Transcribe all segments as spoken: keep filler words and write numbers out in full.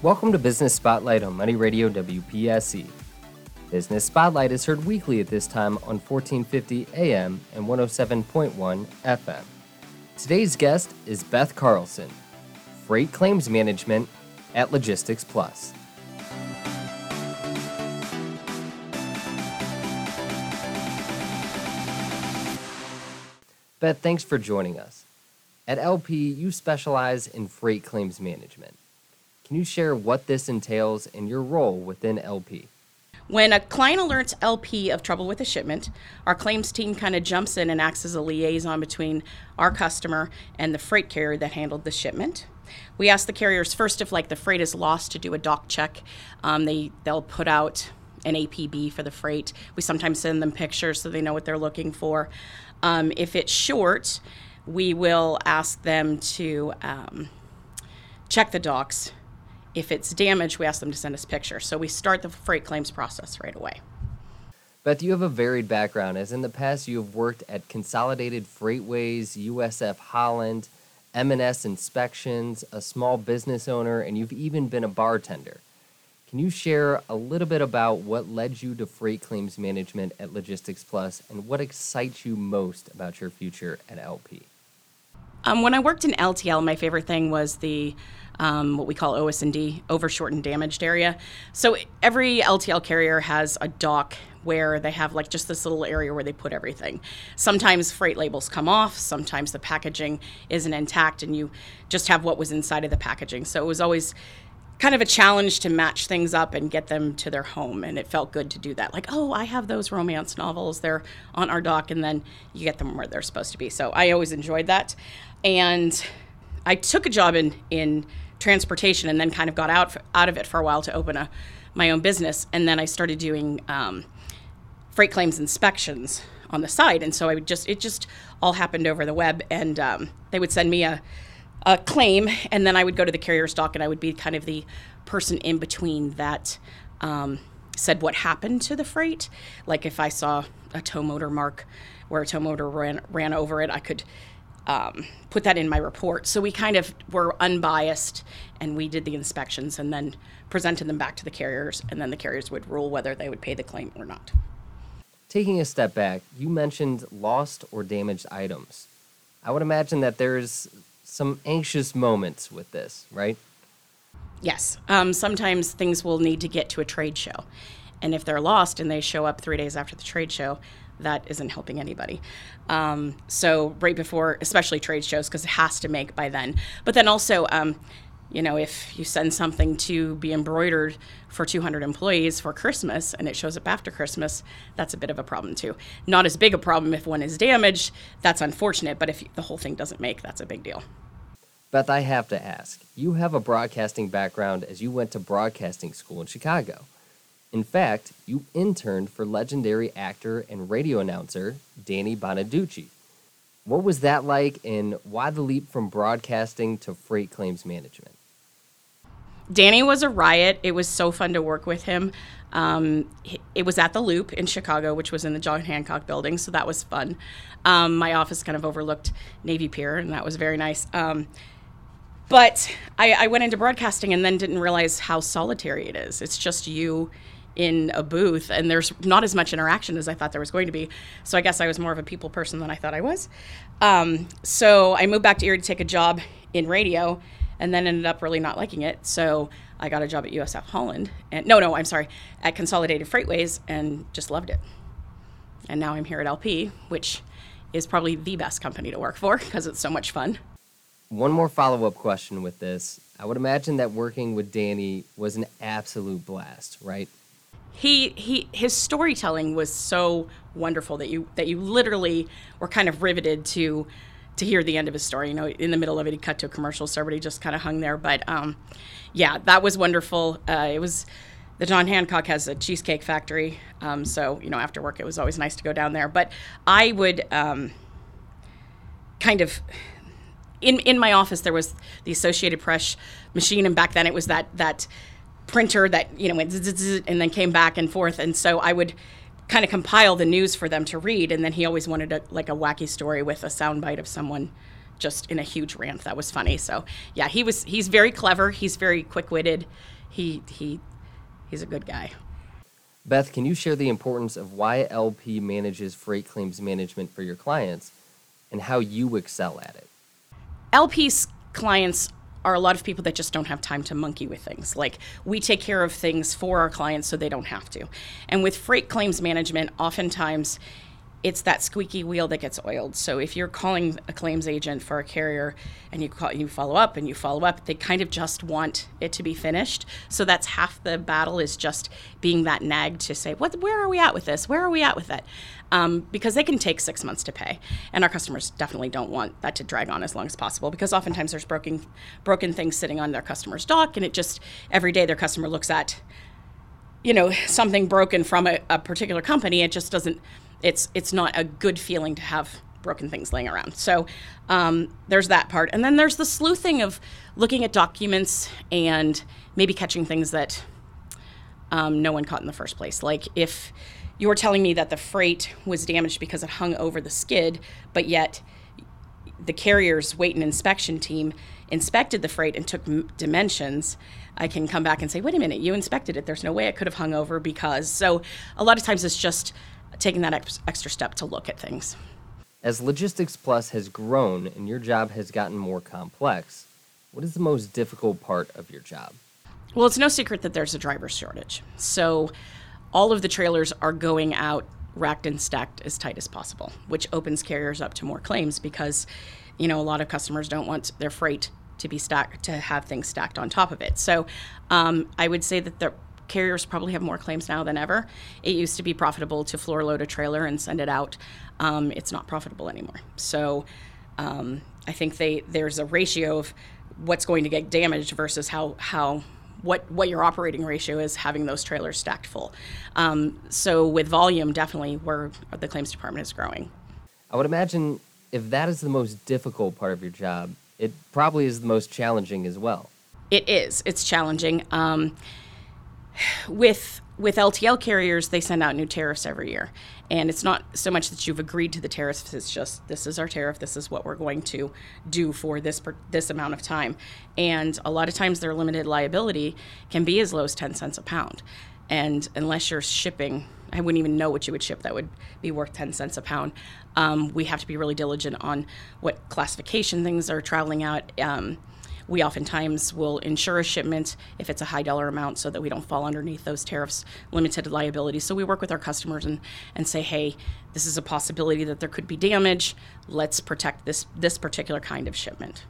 Welcome to Business Spotlight on Money Radio W P S E. Business Spotlight is heard weekly at this time on fourteen fifty A M and one oh seven point one F M. Today's guest is Beth Carlson, Freight Claims Management at Logistics Plus. Beth, thanks for joining us. At L P, you specialize in freight claims management. Can you share what this entails and your role within L P? When a client alerts L P of trouble with a shipment, our claims team kind of jumps in and acts as a liaison between our customer and the freight carrier that handled the shipment. We ask the carriers first if like the freight is lost to do a dock check. Um, they, they'll put out an A P B for the freight. We sometimes send them pictures so they know what they're looking for. Um, if it's short, we will ask them to um, check the docks. If it's damaged, we ask them to send us pictures. So we start the freight claims process right away. Beth, you have a varied background, as in the past you have worked at Consolidated Freightways, U S F Holland, M and S Inspections, a small business owner, and you've even been a bartender. Can you share a little bit about what led you to freight claims management at Logistics Plus and what excites you most about your future at L P? Um, when I worked in L T L, my favorite thing was the um, what we call O S and D, over, short, and damaged area. So every L T L carrier has a dock where they have like just this little area where they put everything. Sometimes freight labels come off, sometimes the packaging isn't intact and you just have what was inside of the packaging. So it was always kind of a challenge to match things up and get them to their home, and it felt good to do that. Like, oh, I have those romance novels, they're on our dock, and then you get them where they're supposed to be. So I always enjoyed that. And I took a job in, in transportation and then kind of got out out of it for a while to open a my own business, and then I started doing um, freight claims inspections on the side. And so I would just it just all happened over the web, and um, they would send me a a claim, and then I would go to the carrier's dock, and I would be kind of the person in between that um, said what happened to the freight. Like if I saw a tow motor mark where a tow motor ran, ran over it, I could um, put that in my report. So we kind of were unbiased, and we did the inspections and then presented them back to the carriers, and then the carriers would rule whether they would pay the claim or not. Taking a step back, you mentioned lost or damaged items. I would imagine that there's some anxious moments with this, right? Yes. Um, sometimes things will need to get to a trade show. And if they're lost and they show up three days after the trade show, that isn't helping anybody. Um, so right before, especially trade shows, because it has to make by then. But then also, um, you know, if you send something to be embroidered for two hundred employees for Christmas and it shows up after Christmas, that's a bit of a problem too. Not as big a problem if one is damaged. That's unfortunate. But if the whole thing doesn't make, that's a big deal. Beth, I have to ask, you have a broadcasting background as you went to broadcasting school in Chicago. In fact, you interned for legendary actor and radio announcer Danny Bonaducci. What was that like, and why the leap from broadcasting to freight claims management? Danny was a riot. It was so fun to work with him. Um, it was at the Loop in Chicago, which was in the John Hancock building, so that was fun. Um, my office kind of overlooked Navy Pier, and that was very nice. Um, but I, I went into broadcasting and then didn't realize how solitary it is. It's just you in a booth, and there's not as much interaction as I thought there was going to be. So I guess I was more of a people person than I thought I was. Um, so I moved back to Erie to take a job in radio, and then ended up really not liking it. So I got a job at U S F Holland, and no, no, I'm sorry, at Consolidated Freightways, and just loved it. And now I'm here at L P, which is probably the best company to work for because it's so much fun. One more follow-up question with this. I would imagine that working with Danny was an absolute blast, right? He he his storytelling was so wonderful that you that you literally were kind of riveted to to hear the end of his story. You know, in the middle of it, he cut to a commercial, so everybody just kind of hung there. But um, yeah, that was wonderful. Uh, it was the John Hancock has a cheesecake factory, um, so you know, after work, it was always nice to go down there. But I would um, kind of in in my office there was the Associated Press machine, and back then it was that that. printer that, you know, went zzz, and then came back and forth. And so I would kind of compile the news for them to read. And then he always wanted a, like a wacky story with a soundbite of someone just in a huge rant. That was funny. So yeah, he was he's very clever. He's very quick-witted. He he he's a good guy. Beth, can you share the importance of why L P manages freight claims management for your clients and how you excel at it? L P's clients are a lot of people that just don't have time to monkey with things. Like, we take care of things for our clients so they don't have to. And with freight claims management, oftentimes it's that squeaky wheel that gets oiled. So if you're calling a claims agent for a carrier and you call, you follow up and you follow up, they kind of just want it to be finished. So that's half the battle, is just being that nag to say, what, where are we at with this? Where are we at with that? Um, because they can take six months to pay. And our customers definitely don't want that to drag on as long as possible, because oftentimes there's broken, broken things sitting on their customer's dock, and it just, every day their customer looks at, you know, something broken from a, a particular company. It just doesn't, It's it's not a good feeling to have broken things laying around. So um, there's that part. And then there's the sleuthing of looking at documents and maybe catching things that um, no one caught in the first place. Like, if you're telling me that the freight was damaged because it hung over the skid, but yet the carrier's weight and inspection team inspected the freight and took m- dimensions, I can come back and say, wait a minute, you inspected it. There's no way it could have hung over because. So a lot of times it's just taking that ex- extra step to look at things. As Logistics Plus has grown and your job has gotten more complex, what is the most difficult part of your job? Well, it's no secret that there's a driver shortage. So all of the trailers are going out racked and stacked as tight as possible, which opens carriers up to more claims because, you know, a lot of customers don't want their freight to be stacked, to have things stacked on top of it. So um, I would say that the carriers probably have more claims now than ever. It used to be profitable to floor load a trailer and send it out. Um, it's not profitable anymore. So um, I think they there's a ratio of what's going to get damaged versus how how what what your operating ratio is having those trailers stacked full. Um, so with volume, definitely where the claims department is growing. I would imagine if that is the most difficult part of your job, it probably is the most challenging as well. It is. It's challenging. Um, With with L T L carriers, they send out new tariffs every year. And it's not so much that you've agreed to the tariffs, it's just, this is our tariff, this is what we're going to do for this per, this amount of time. And a lot of times their limited liability can be as low as ten cents a pound. And unless you're shipping, I wouldn't even know what you would ship that would be worth ten cents a pound. Um, we have to be really diligent on what classification things are traveling out. Um, We oftentimes will insure a shipment if it's a high dollar amount so that we don't fall underneath those tariffs, limited liability. So we work with our customers and, and say, hey, this is a possibility that there could be damage. Let's protect this, this particular kind of shipment.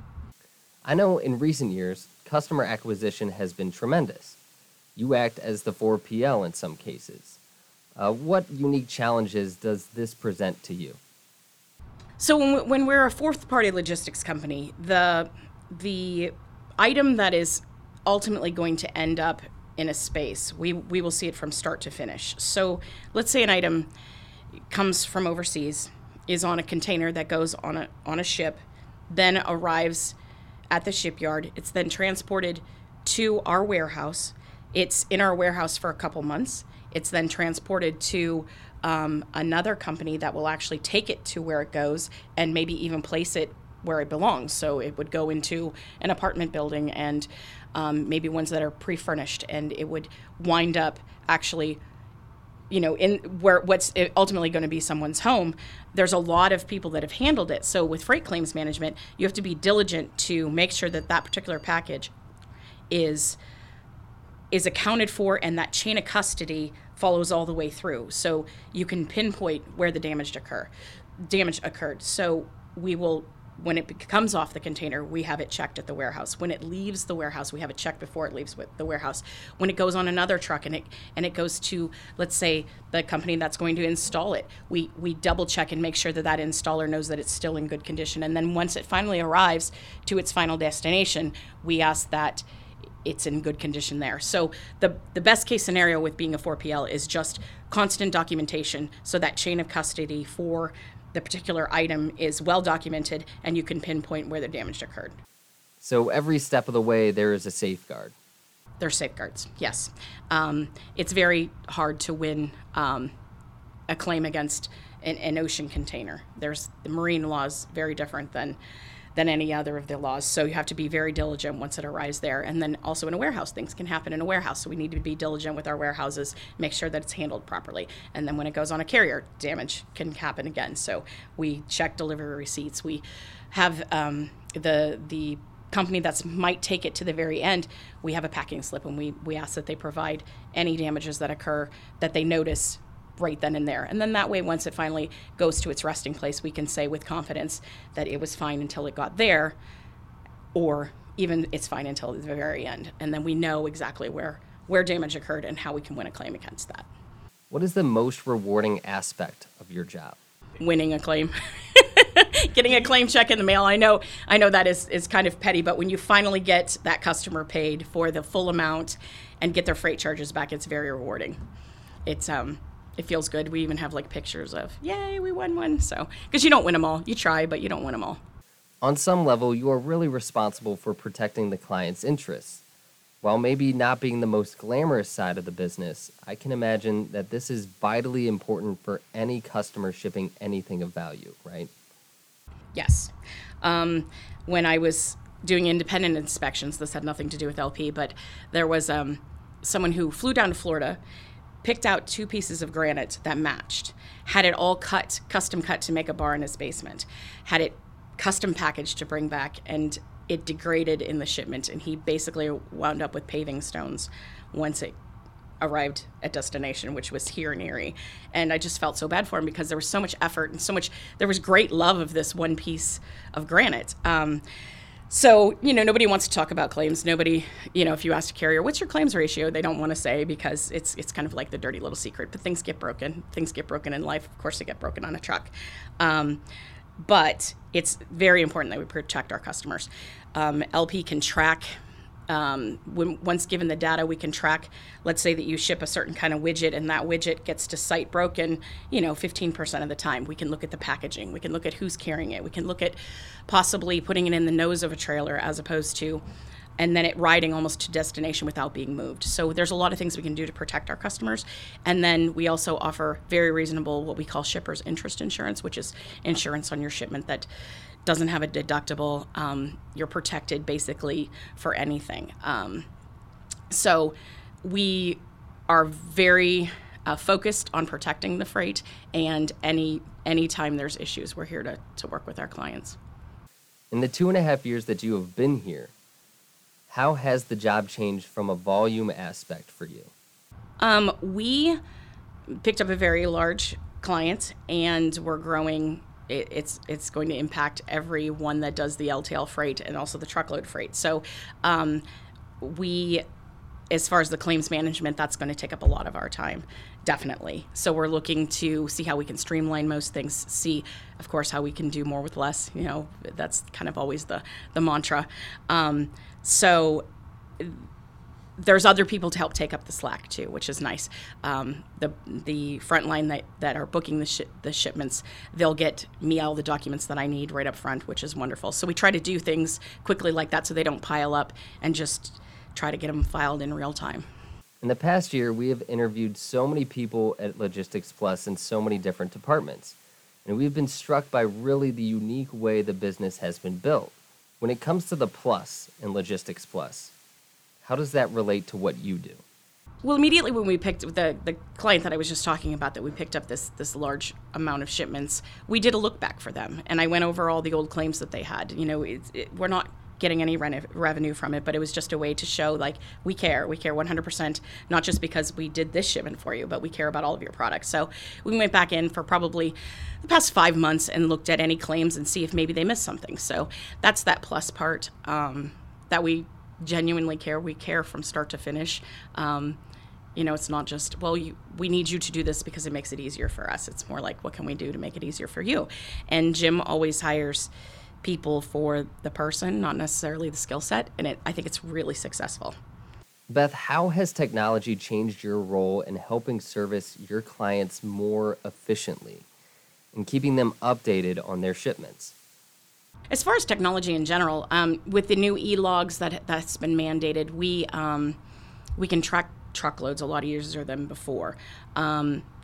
I know in recent years, customer acquisition has been tremendous. You act as the four P L in some cases. Uh, what unique challenges does this present to you? So when, we, when we're a fourth-party logistics company, the the item that is ultimately going to end up in a space, we, we will see it from start to finish. So let's say an item comes from overseas, is on a container that goes on a on a ship, then arrives at the shipyard. It's then transported to our warehouse. It's in our warehouse for a couple months. It's then transported to um, another company that will actually take it to where it goes and maybe even place it where it belongs. So it would go into an apartment building and um, maybe ones that are pre-furnished, and it would wind up actually, you know, in where what's ultimately going to be someone's home. There's a lot of people that have handled it. So with freight claims management, you have to be diligent to make sure that that particular package is is accounted for and that chain of custody follows all the way through. So you can pinpoint where the damage occur, damage occurred. So we will, when it comes off the container, we have it checked at the warehouse. When it leaves the warehouse, we have it checked before it leaves with the warehouse. When it goes on another truck and it and it goes to, let's say, the company that's going to install it, we we double check and make sure that that installer knows that it's still in good condition. And then once it finally arrives to its final destination, we ask that it's in good condition there. So the the best case scenario with being a four P L is just constant documentation, so that chain of custody for the particular item is well documented and you can pinpoint where the damage occurred. So every step of the way, there is a safeguard. There's safeguards, yes. Um, it's very hard to win um, a claim against an, an ocean container. There's the marine laws very different than than any other of the laws. So you have to be very diligent once it arrives there. And then also in a warehouse, things can happen in a warehouse. So we need to be diligent with our warehouses, make sure that it's handled properly. And then when it goes on a carrier, damage can happen again. So we check delivery receipts. We have um, the the company that might take it to the very end, we have a packing slip, and we, we ask that they provide any damages that occur that they notice right then and there. And then that way, once it finally goes to its resting place, we can say with confidence that it was fine until it got there, or even it's fine until the very end. And then we know exactly where, where damage occurred and how we can win a claim against that. What is the most rewarding aspect of your job? Winning a claim. Getting a claim check in the mail. I know I know that is, is kind of petty, but when you finally get that customer paid for the full amount and get their freight charges back, it's very rewarding. It's um it feels good. We even have like pictures of, yay, we won one. So, because you don't win them all. You try, but you don't win them all. On some level, you are really responsible for protecting the client's interests. While maybe not being the most glamorous side of the business, I can imagine that this is vitally important for any customer shipping anything of value, right? Yes. Um, when I was doing independent inspections, this had nothing to do with L P, but there was um, someone who flew down to Florida, picked out two pieces of granite that matched, had it all cut, custom cut to make a bar in his basement, had it custom packaged to bring back, and it degraded in the shipment, and he basically wound up with paving stones once it arrived at destination, which was here in Erie. And I just felt so bad for him because there was so much effort and so much, there was great love of this one piece of granite. Um, so, you know, nobody wants to talk about claims. Nobody, you know, if you ask a carrier, what's your claims ratio? They don't want to say because it's it's kind of like the dirty little secret, but things get broken. Things get broken in life. Of course, they get broken on a truck. Um, but it's very important that we protect our customers. Um, L P can track Um, when, once given the data, we can track, let's say that you ship a certain kind of widget and that widget gets to site broken, you know, fifteen percent of the time. We can look at the packaging. We can look at who's carrying it. We can look at possibly putting it in the nose of a trailer as opposed to, and then it riding almost to destination without being moved. So there's a lot of things we can do to protect our customers. And then we also offer very reasonable, what we call shipper's interest insurance, which is insurance on your shipment that doesn't have a deductible. Um, you're protected basically for anything. Um, so we are very uh, focused on protecting the freight, and any anytime there's issues, we're here to, to work with our clients. In the two and a half years that you have been here, how has the job changed from a volume aspect for you? Um, we picked up a very large client, and we're growing. It's it's going to impact everyone that does the L T L freight and also the truckload freight. So um, we, as far as the claims management, that's going to take up a lot of our time, definitely. So we're looking to see how we can streamline most things, see, of course, how we can do more with less. You know, that's kind of always the, the mantra. Um, so there's other people to help take up the slack too, which is nice. Um, the the front line that, that are booking the shi- the shipments, they'll get me all the documents that I need right up front, which is wonderful. So we try to do things quickly like that so they don't pile up, and just try to get them filed in real time. In the past year, we have interviewed so many people at Logistics Plus in so many different departments, and we've been struck by really the unique way the business has been built. When it comes to the plus in Logistics Plus, how does that relate to what you do? Well, immediately when we picked the the client that I was just talking about, that we picked up this this large amount of shipments, we did a look back for them, and I went over all the old claims that they had. You know, it, it, we're not getting any re- revenue from it, but it was just a way to show, like, we care. We care one hundred percent, not just because we did this shipment for you, but we care about all of your products. So we went back in for probably the past five months and looked at any claims and see if maybe they missed something. So that's that plus part, um, that we genuinely care. We care from start to finish. Um, you know, it's not just, well, you, we need you to do this because it makes it easier for us. It's more like, what can we do to make it easier for you? And Jim always hires people for the person, not necessarily the skill set. And it, I think it's really successful. Beth, how has technology changed your role in helping service your clients more efficiently and keeping them updated on their shipments? As far as technology in general, um, with the new e-logs that that's been mandated, we um, we can track truckloads a lot easier than before. Um,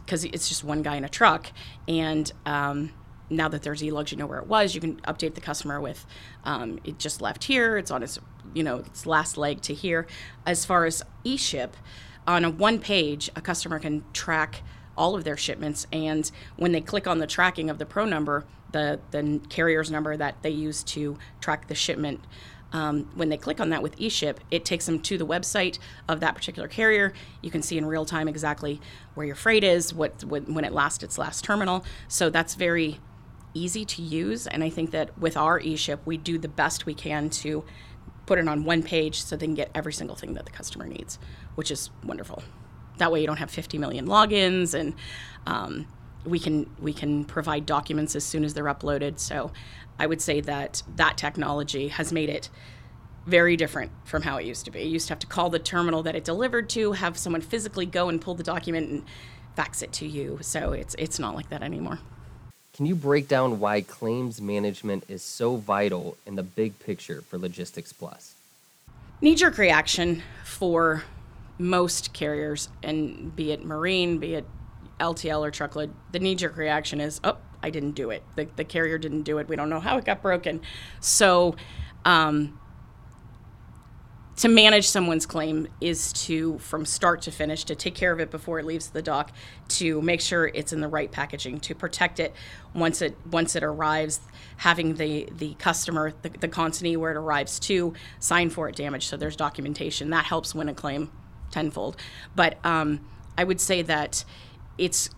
because it's just one guy in a truck. And um, now that there's eLugs, you know where it was. You can update the customer with um, it just left here. It's on its, you know, its last leg to here. As far as eShip, on a one page, a customer can track all of their shipments, and when they click on the tracking of the Pro number, the the carrier's number that they use to track the shipment, um, when they click on that with eShip, it takes them to the website of that particular carrier. You can see in real time exactly where your freight is, what, what when it last its last terminal. So that's very easy to use, and I think that with our eShip, we do the best we can to put it on one page so they can get every single thing that the customer needs, which is wonderful. That way you don't have fifty million logins, and um, we can we can provide documents as soon as they're uploaded. So I would say that that technology has made it very different from how it used to be. You used to have to call the terminal that it delivered to, have someone physically go and pull the document and fax it to you. So it's it's not like that anymore. Can you break down why claims management is so vital in the big picture for Logistics Plus? Knee-jerk reaction for most carriers, and be it marine, be it L T L or truckload, the knee-jerk reaction is, oh, I didn't do it. The, the carrier didn't do it. We don't know how it got broken. So um, to manage someone's claim is to, from start to finish, to take care of it before it leaves the dock, to make sure it's in the right packaging, to protect it once it once it arrives, having the, the customer, the, the consignee where it arrives to, sign for it damaged, so there's documentation. That helps win a claim tenfold. But um, I would say that it's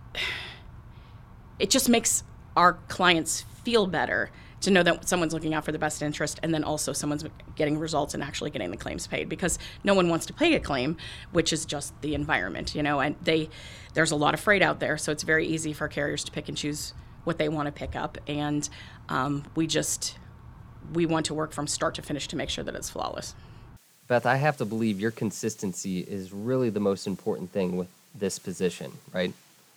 it just makes our clients feel better to know that someone's looking out for the best interest, and then also someone's getting results and actually getting the claims paid, because no one wants to pay a claim, which is just the environment, you know, and they there's a lot of freight out there, so it's very easy for carriers to pick and choose what they want to pick up, and um, we just we want to work from start to finish to make sure that it's flawless. Beth, I have to believe your consistency is really the most important thing with this position, right?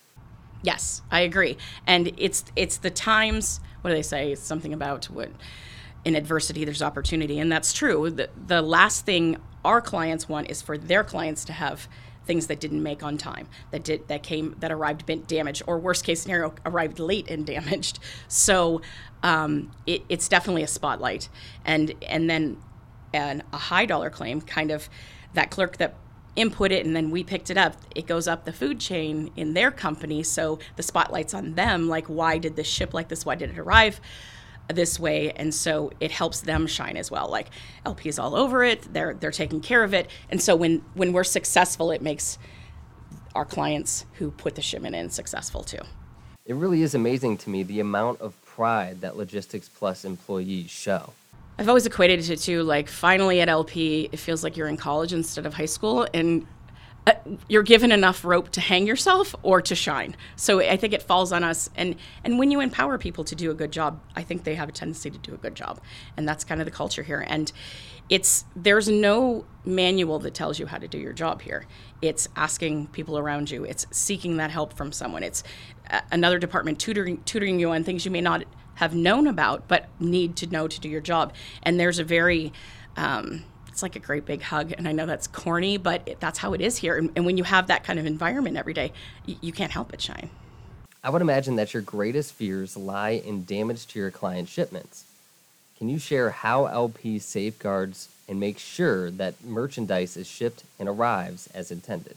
Yes, I agree. And it's it's the times, what do they say? It's something about what in adversity there's opportunity, and that's true. The, the last thing our clients want is for their clients to have things that didn't make on time, that did that came that arrived bent damaged, or worst case scenario, arrived late and damaged. So um, it, it's definitely a spotlight. And and then an, a high dollar claim, kind of that clerk that input it and then we picked it up, it goes up the food chain in their company, so the spotlight's on them, like, why did this ship like this, why did it arrive this way? And so it helps them shine as well, like L P is all over it, they're they're taking care of it, and so when when we're successful, it makes our clients who put the shipment in successful too. It really is amazing to me the amount of pride that Logistics Plus employees show. I've always equated it to, like, finally at L P, it feels like you're in college instead of high school, and uh, you're given enough rope to hang yourself or to shine. So I think it falls on us. And, and when you empower people to do a good job, I think they have a tendency to do a good job. And that's kind of the culture here. And it's there's no manual that tells you how to do your job here. It's asking people around you. It's seeking that help from someone. It's uh, another department tutoring tutoring you on things you may not have known about, but need to know to do your job. And there's a very, um, it's like a great big hug. And I know that's corny, but it, that's how it is here. And, and when you have that kind of environment every day, y- you can't help but shine. I would imagine that your greatest fears lie in damage to your client shipments. Can you share how L P safeguards and makes sure that merchandise is shipped and arrives as intended?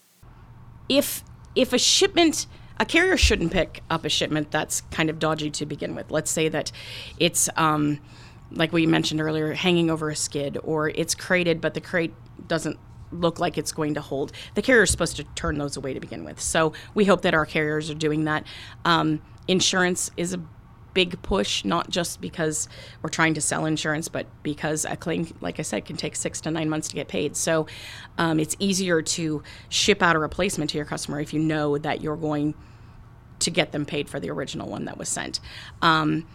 If if a shipment, a carrier shouldn't pick up a shipment that's kind of dodgy to begin with. Let's say that it's, um, like we mentioned earlier, hanging over a skid, or it's crated, but the crate doesn't look like it's going to hold. The carrier is supposed to turn those away to begin with. So we hope that our carriers are doing that. Um, insurance is a big push, not just because we're trying to sell insurance, but because a claim, like I said, can take six to nine months to get paid. So um, it's easier to ship out a replacement to your customer if you know that you're going to get them paid for the original one that was sent. Um,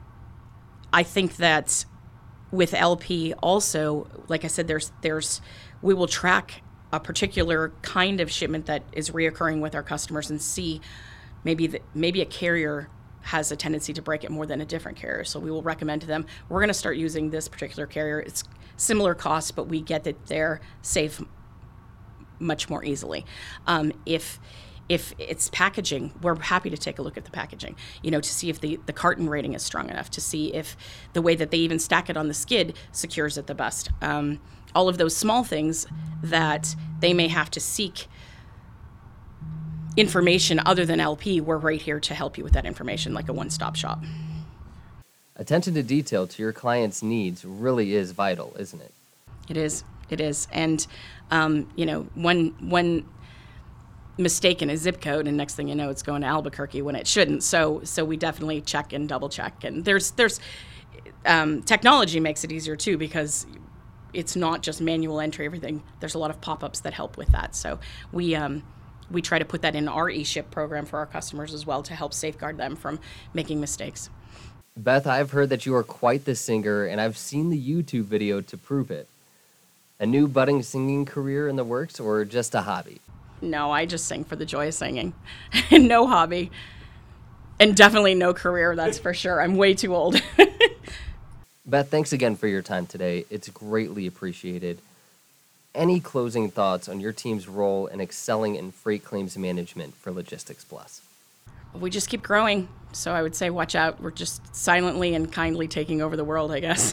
I think that with L P also, like I said, there's there's we will track a particular kind of shipment that is reoccurring with our customers and see maybe the, maybe a carrier has a tendency to break it more than a different carrier. So we will recommend to them, we're going to start using this particular carrier. It's similar cost, but we get that they're safe much more easily. Um, if If it's packaging, we're happy to take a look at the packaging, you know, to see if the, the carton rating is strong enough, to see if the way that they even stack it on the skid secures it the best. Um, all of those small things that they may have to seek information other than L P, we're right here to help you with that information, like a one-stop shop. Attention to detail to your client's needs really is vital, isn't it? It is. It is. And, um, you know, one, one mistake in a zip code, and next thing you know, it's going to Albuquerque when it shouldn't. So so we definitely check and double check. And there's, there's um, technology makes it easier, too, because it's not just manual entry, everything. There's a lot of pop-ups that help with that. So we um, we try to put that in our eShip program for our customers as well to help safeguard them from making mistakes. Beth, I've heard that you are quite the singer, and I've seen the YouTube video to prove it. A new budding singing career in the works, or just a hobby? No, I just sing for the joy of singing. No hobby. And definitely no career, that's for sure. I'm way too old. Beth, thanks again for your time today. It's greatly appreciated. Any closing thoughts on your team's role in excelling in freight claims management for Logistics Plus? We just keep growing, so I would say watch out. We're just silently and kindly taking over the world, I guess.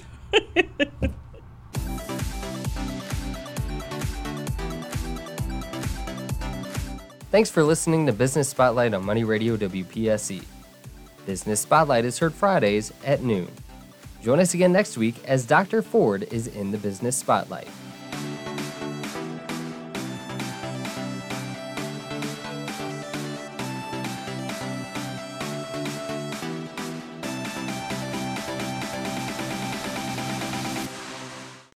Thanks for listening to Business Spotlight on Money Radio W P S E. Business Spotlight is heard Fridays at noon. Join us again next week as Doctor Ford is in the Business Spotlight.